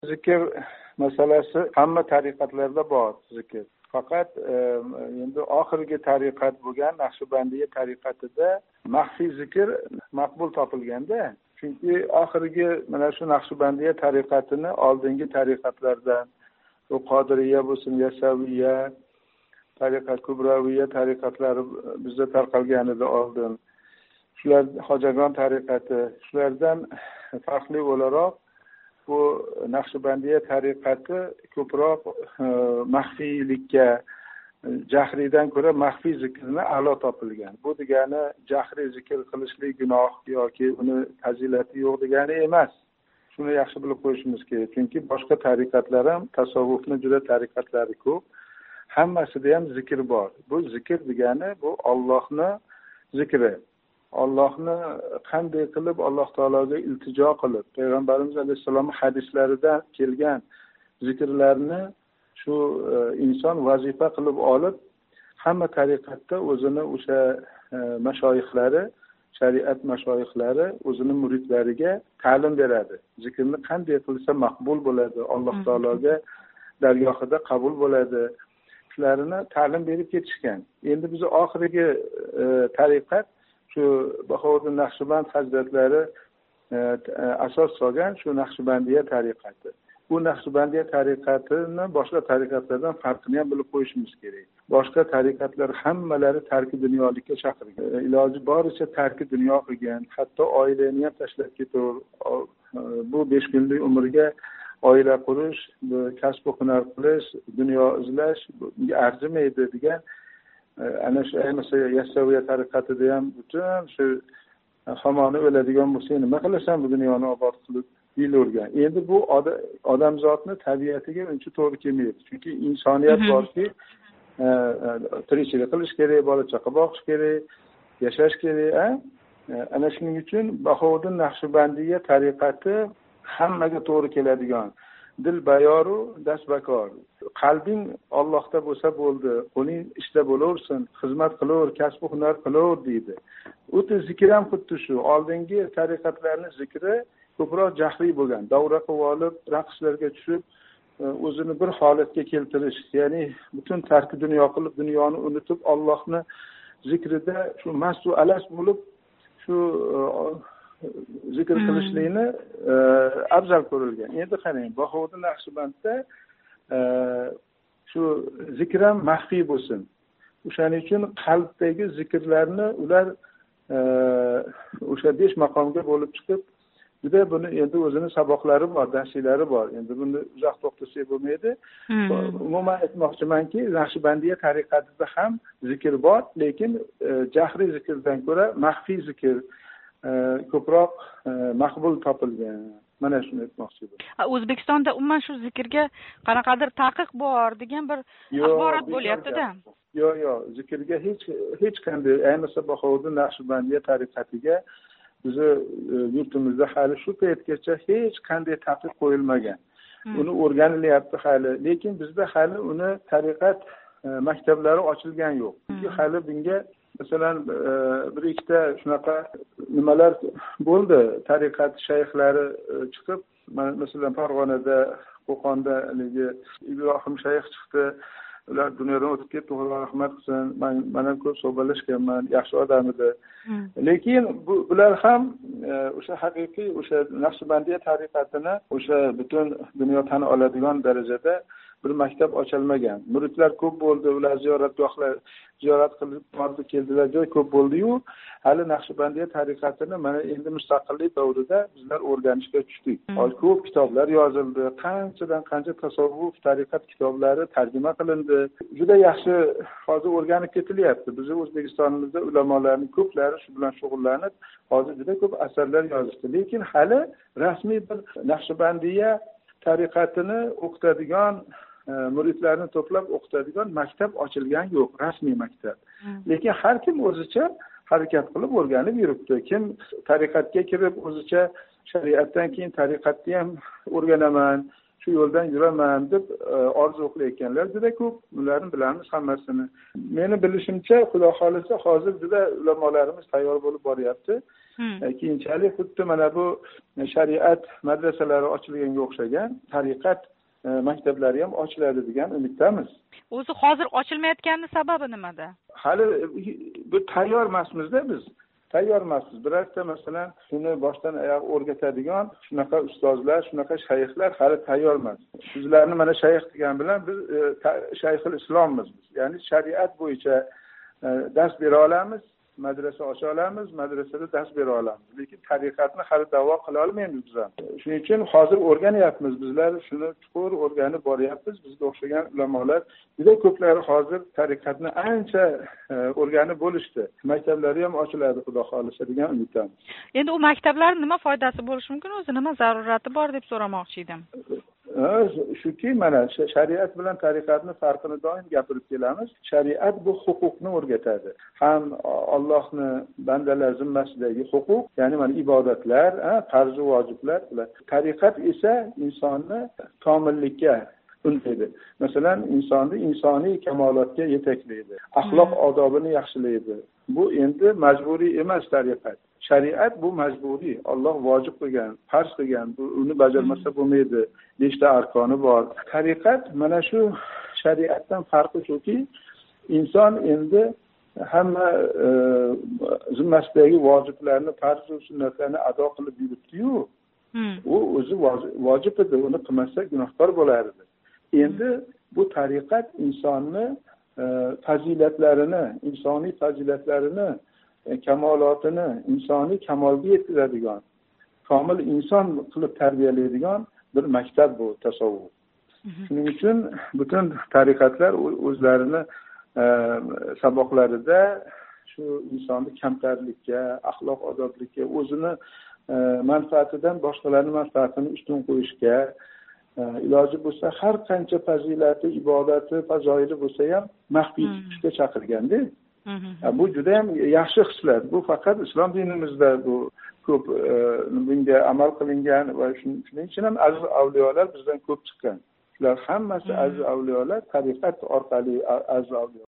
Zikr masalasi hamma tariqatlarda bor zikr. Faqat endi oxirgi tariqat bo'lgan Naqshbandiya tariqatida maxfiy zikr maqbul topilganda, chunki oxirgi mana shu Naqshbandiya tariqatini oldingi tariqatlardan, bu Qodiriya bo'lsin, Yasaviya, tariqat Kubraviya tariqatlari bizda tarqalganida oldin. Shular Hojagon tariqati, shulardan farqli o'laroq bu Naqshbandiya tariqati ko'proq maxfiylikka, jahriydan ko'ra maxfiy zikrni a'lo topilgan. Bu degani jahriy zikr qilishlik gunoh yoki uni fazilati yo'q degani emas. Shuni yaxshi bilib qo'yishimiz kerak. Chunki boshqa tariqatlar ham tasavvufni juda tariqatlari ko'p. Hammasida ham zikr bor. Bu zikr degani bu Allohni zikri. Allohni qanday qilib Alloh taologa iltijo qilib, Payg'ambarimiz alayhisalom hadislarida kelgan zikrlarni shu inson vazifa qilib olib, hamma tariqatda o'zini o'sha mashoyixlari, shariat mashoyixlari o'zini muridlariga ta'lim beradi. Zikrni qanday qilsa maqbul bo'ladi, Alloh taologa dargohida qabul bo'ladi. Shularni ta'lim berib ketishgan. Endi biz oxirgi tariqat shu Bahovuddin Naqshband hazratlari asos solgan shu Naqshbandiya tariqati. Bu Naqshbandiya tariqatini boshqa tariqatlardan farqini ham bilib qo'yishimiz kerak. Boshqa tariqatlar hammalari tarki dunyolikka chaqirgan. Iloji boricha tarki dunyo qilgan, hatto oilani ham tashlab ketaver. Bu 5 kunlik umrga oila qurish, kasb va hunar qilish, dunyo izlash bunga arzimaydi degan. Ana shu ayniqsa Yasaviya tariqatida ham butun shu hamoni o'ladigan bo'lsa, nima qilasan bu dunyoni obod qilib yuravergan. Endi bu odamzodning tabiatiga uncha to'g'ri kelmaydi. Chunki insoniyat borki, tirikchilik qilish kerak, bola chaqa boqish kerak, yashash kerak. Ana shuning uchun Bahovuddin Naqshbandiya tariqati hammaga to'g'ri keladigan. Dil bayoru dasbakor. Qalbing Allohda bo'lsa bo'ldi, qo'ling ishda bo'laversin, xizmat qilaver, kasb va hunar qilaver deydi. O'ta zikr ham xuddi shu. Oldingi tariqatlarning zikri ko'proq jahriy bo'lgan. Davra qilib olib, raqslarga tushib, o'zini bir holatga keltirish, ya'ni butun tarki dunyo qilib, dunyoni unutib, Allohni zikrida shu mastu alas bo'lib, shu zikr qilishlikni afzal ko'rilgan. Endi qarang, Bahovuddin Naqshbandda shu zikr ham maxfiy bo'lsin. O'shaning uchun qalbdagi zikrlarni ular o'sha 5 maqomga bo'lib chiqib, juda buni endi o'zini saboqlari bor, darslari bor. Endi buni uzoq to'xtasak bo'lmaydi. Umuman aytmoqchimanki, Naqshbandiya tariqatida ham zikr bor, lekin jahriy zikrdan ko'ra maxfiy zikr ko'proq maqbul topilgan. Mana shuni aytmoqchi edim. O'zbekistonda umuman shu zikrga qanaqadir taqiq bor degan bir axborot bo'lyapti-da. Yo'q, zikrga hech qanday, ayniqsa Bahovuddin Naqshbandiya tariqatiga bizni yurtimizda hali shu paytgacha hech qanday taqiq qo'yilmagan. Uni o'rganilyapti hali, lekin bizda hali uni tariqat maktablari ochilgan yo'q. Chunki hali bunga masalan bir ikkita shunaqa nimalar bo'ldi. Tariqat shayxlari chiqib, masalan Farg'onada, Qo'qonda Ibrohim shayx chiqdi. Ular dunyodan o'tib ketdi, Alloh rahmat qilsin. Men ham ko'p suhbatlashganman, yaxshi odam edi. Lekin bular ham o'sha haqiqiy o'sha Naqshbandiya tariqatini o'sha butun dunyo tan oladigan darajada bir maktab ochilmagan. Muridlar ko'p bo'ldi, ular ziyorat qilib bordi, keldilar, joy ko'p bo'ldi-yu, hali Naqshbandiya tariqatini mana endi mustaqillik davrida bizlar o'rganishga tushdik. Ko'p kitoblar yozildi, qanchadan qancha tasavvuf tariqat kitoblari tarjima qilindi. Juda yaxshi hozir o'rganib ketilyapti. Bizning O'zbekistonimizda ulamolarning ko'plari shu bilan shug'ullanib, hozir juda ko'p asarlar yozishdi. Lekin hali rasmiy bir Naqshbandiya tariqatini o'qitadigan, muridlarni to'plab o'qitadigan maktab ochilgan yo'q, rasmiy maktab. Lekin har kim o'zicha harakat qilib o'rganib yuribdi. Kim tariqatga kirib o'zicha shariatdan keyin tariqatni ham o'rganaman, shu yo'ldan yuraman deb orzu qilayotganlar juda ko'p. Ularni bilamiz hammasini. Meni bilishimcha, Xudo xolisa hozir juda ulamolarimiz tayyor bo'lib boryapti. keyinchalik xuddi mana bu shariat madrasalari ochilganga o'xshagan tariqat maktablari ham ochiladi degan umiddamiz. O'zi hozir ochilmayotgani sababi nimada? Hali bu tayyor emasmizda biz. Tayyor emasmiz. Birorta masalan shuni boshdan oyoq o'rgatadigan shunaqa ustozlar, shunaqa shayxlar hali tayyor emas. Sizlarni mana shayx degan bilan biz shayxul islommiz. Ya'ni shariat bo'yicha dars bera olamiz, madrasa ocha olamiz, madrasada dars bera olamiz. Lekin tariqatni hali da'vo qila olmaymiz biz ham. Shuning uchun hozir o'rganyapmiz. Bizlar shuni chuqur o'rganib boryapmiz. Bizga o'xshagan ulamolar juda ko'plari hozir tariqatni ancha o'rganib bo'lishdi. Maktablari ham ochiladi, xudo xolisa degan umiddamiz. Endi u maktablar nima foydasi bo'lishi mumkin, o'zi nima zarurati bor deb so'ramoqchi edim. Shuki, mana shariat bilan tariqatni farqini doim gapirib kelamiz. Shariat bu huquqni o'rgatadi. Ham Allohni bandalar zimmasidagi huquq, ya'ni mana ibodatlar, farz va vojiblar bilan. Tariqat esa insonni komillikka undaydi. Masalan, insonni insoniy kamolotga yetaklaydi. Axloq odobini yaxshilaydi. Bu endi majburiy emas tariqat. Shariat bu majburiy. Alloh vojib qilgan, farz qilgan. Uni bajarmasa bo'lmaydi. 5 ta arkoni bor. Tariqat mana shu shariatdan farqi shuki, inson endi hamma zimmasidagi vojiblarni, farz va sunnatlarni ado qilib yuribdi-yu. U o'zi vojib edi, uni qilmasa gunohkor bo'lardi. Endi bu tariqat insonni fazilatlarini, insoniy fazilatlarini, kamolotini, insoniy kamolga yetkazadigan, komil inson qilib tarbiyalaydigan bir maktab bu tasavvuf. Shuning uchun butun tariqatlar o'zlarini saboqlarida shu insonni kamtarlikka, axloq odoblikka, o'zini manfaatidan boshqalarning manfaatini ustun qo'yishga, iloji bo'lsa har qancha fazilati, ibodati, fazoili bo'lsa ham maxfiy tutishga chaqirganda. Bu juda ham yaxshi xislat. Bu faqat islom dinimizda bu ko'p bunga amal qilingan va shuning uchun ham aziz avliyolar bizdan ko'p chiqqan. Ular hammasi aziz avliyolar, tariqat orqali aziz avliyolar.